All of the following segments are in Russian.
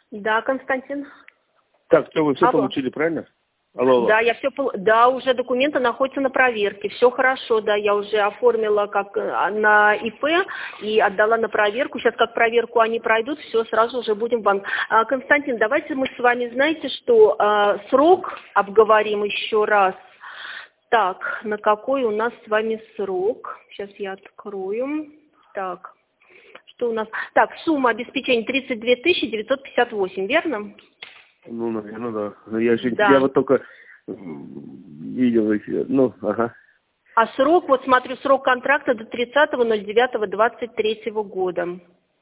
Да, Константин. Так, все, вы все Алло. получили, правильно? Алло. Да, да, уже документы находятся на проверке. Все хорошо, да, я уже оформила как на ИП и отдала на проверку. Сейчас как проверку они пройдут, все, сразу уже будем в банк. Константин, давайте мы с вами, знаете, что срок обговорим еще раз. Так, на какой у нас с вами срок? Сейчас я открою. Так, что у нас? Так, сумма обеспечения 32 958, верно? Ну, наверное, да. Но я Да. вот только видел эфир. Ну, ага. А срок, вот смотрю, срок контракта до 30.09.23 года.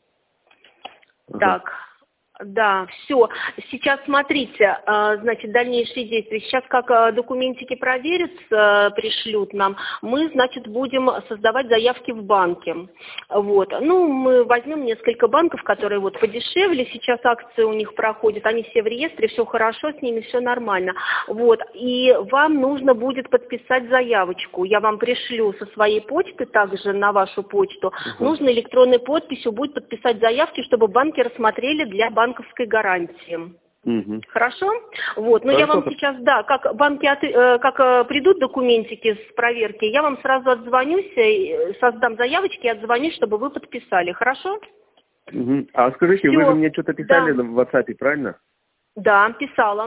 Ага. Так, да, все. Сейчас смотрите, значит, дальнейшие действия. Сейчас как документики проверятся, пришлют нам, мы, значит, будем создавать заявки в банке. Вот. Ну, мы возьмем несколько банков, которые вот подешевле, сейчас акции у них проходят, они все в реестре, все хорошо с ними, все нормально. Вот. И вам нужно будет подписать заявочку. Я вам пришлю со своей почты также на вашу почту. Нужно электронной подписью будет подписать заявки, чтобы банки рассмотрели для банковской гарантии. Хорошо? Вот. Но я вам сейчас, да, как банки, как придут документики с проверки, я вам сразу отзвонюсь, создам заявочки и отзвонюсь, чтобы вы подписали. Хорошо? А скажите, Всё. вы же мне что-то писали Да. в WhatsApp, правильно? Да, писала.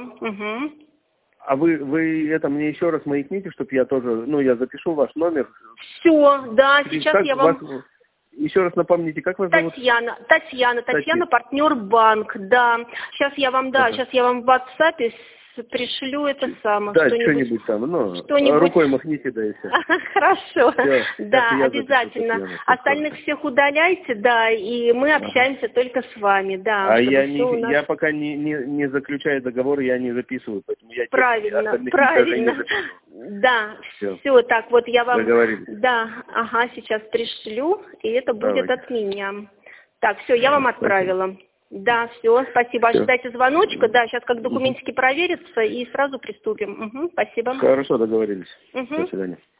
А вы это мне еще раз маякните, чтобы я тоже, ну, я запишу ваш номер. Все, да, сейчас Как я вас, вам... еще раз напомните, как вас зовут? Татьяна, партнер банк, да. Сейчас я вам, сейчас я вам в WhatsApp пришлю это самое, Да, что-нибудь. что-нибудь там, ну, Что-нибудь. рукой махните, да, и все. Хорошо, Всё, да, я обязательно. запишу, Татьяна, Остальных всех удаляйте, да, и мы общаемся только с вами, да. А чтобы всё у нас... я пока не заключаю договор, я не записываю, поэтому я Правильно, остальных даже и не правильно. запишу. Да, Всё. все, так вот я вам, Договорились. да, ага, сейчас пришлю, и это будет Давайте. от меня. Так, все, я вам отправила. Да, все, спасибо. Всё. Ожидайте звоночка, да, сейчас как документики проверятся, и сразу приступим. Спасибо. Хорошо, договорились. Мгм. До свидания.